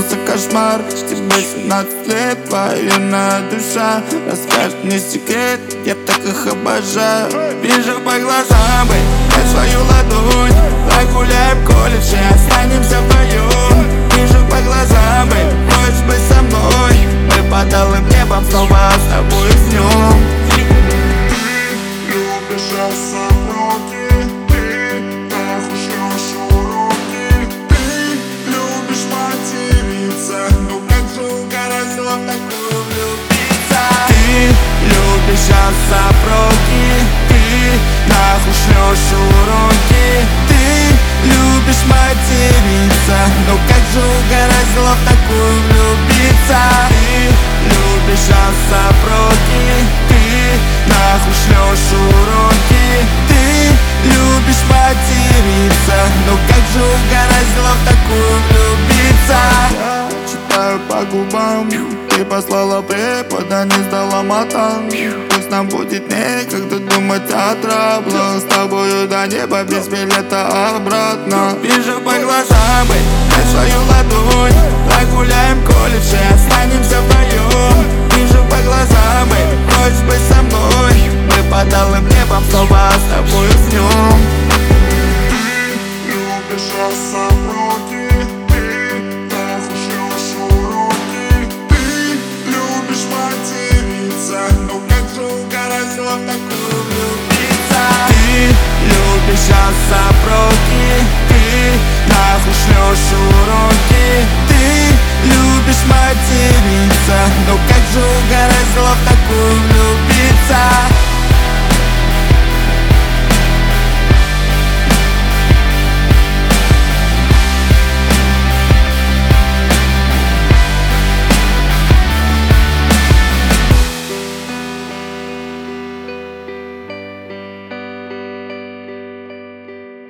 снится кошмар. Тебе 17 лет, военная душа. Расскажет мне секрет, я так их обожаю. Вижу по глазам, бэй, дай свою ладонь. Прогуляем колледж и останемся вдвоем. Вижу по глазам, бэй, хочешь быть со мной. Мы под алым небом снова с тобой уснем. Любишь особняки, ты нахуй шлёшь уроки. Ты любишь материться, ну как же угораздило в такую влюбиться. Ты любишь особроки, ты нахуй шлёшь уроки. Ты любишь материться, ну как же угораздило в такую влюбиться. Ты любишь особроки, ты нахуй шлёшь уроки. Ты любишь материться, ну как же угораздило в такую влюбиться. Я читаю по губам, ты послала препода, не сдала матан. Пусть нам будет некогда думать о траблах. С тобою до неба без билета обратно. Вижу по глазам, бэй, дай свою ладонь. Прогуляем колледж и останемся вдвоем. Вижу по глазам, бэй, хочешь быть со мной. Мы под алым небом снова с тобой уснем. Ты любишь особняки, ты нахуй шлёшь уроки. Ты любишь материться, ну как же угораздило в такую влюбиться. Ты любишь особроки, ты нахуй шлёшь уроки. Ты любишь материться, ну как же угораздило в такую влюбиться.